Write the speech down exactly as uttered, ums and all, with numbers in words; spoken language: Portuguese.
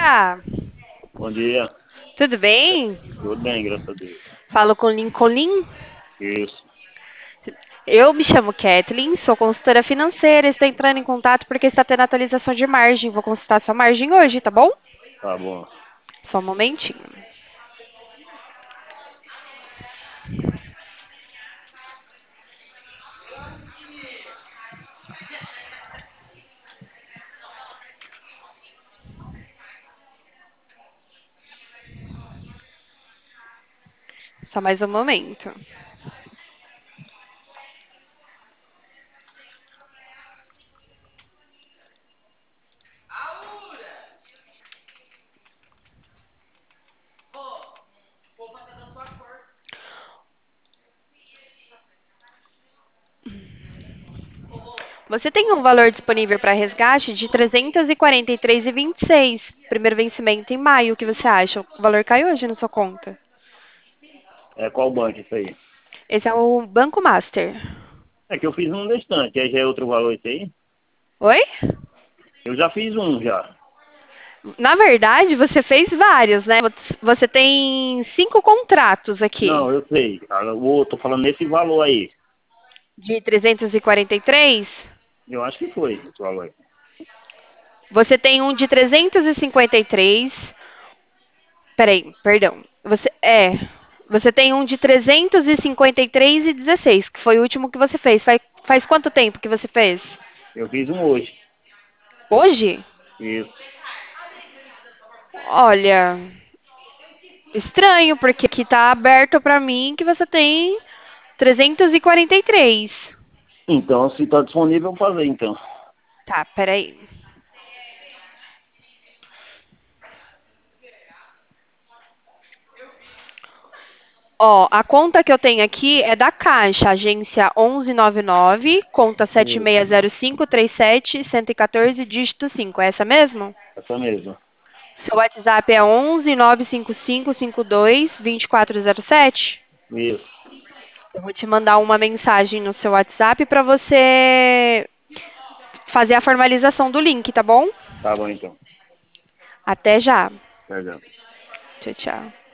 dia. Bom dia. Tudo bem? Tudo bem, graças a Deus. Falo com Lincoln. Isso. Eu me chamo Kathleen, sou consultora financeira. Estou entrando em contato porque está tendo atualização de margem. Vou consultar sua margem hoje, tá bom? Tá bom. Só um momentinho. Só mais um momento. Você tem um valor disponível para resgate de trezentos e quarenta e três vírgula vinte e seis. Primeiro vencimento em maio. O que você acha? O valor caiu hoje na sua conta? É qual banco isso aí? Esse é o Banco Master. É que eu fiz um distante, aí já é outro valor isso aí? Oi? Eu já fiz um já. Na verdade, você fez vários, né? Você tem cinco contratos aqui. Não, eu sei. Ah, Eu vou- tô falando nesse valor aí. De trezentos e quarenta e três. Eu acho que foi esse valor aí. Você tem um de trezentos e cinquenta e três. Peraí, perdão. Você é. Você tem um de trezentos e cinquenta e três e dezesseis, que foi o último que você fez. Faz, faz quanto tempo que você fez? Eu fiz um hoje. Hoje? Isso. Olha, estranho, porque aqui tá aberto pra mim que você tem trezentos e quarenta e três. Então, se tá disponível, eu vou fazer então. Tá, peraí. Ó, a conta que eu tenho aqui é da Caixa, agência onze noventa e nove, conta sete Isso. seis zero cinco três sete um um quatro, dígito cinco. É essa mesmo? Essa mesma. Seu WhatsApp é onze nove cinco cinco cinco dois dois quatro zero sete? Isso. Eu vou te mandar uma mensagem no seu WhatsApp para você fazer a formalização do link, tá bom? Tá bom então. Até já. Perdão. Tchau, tchau.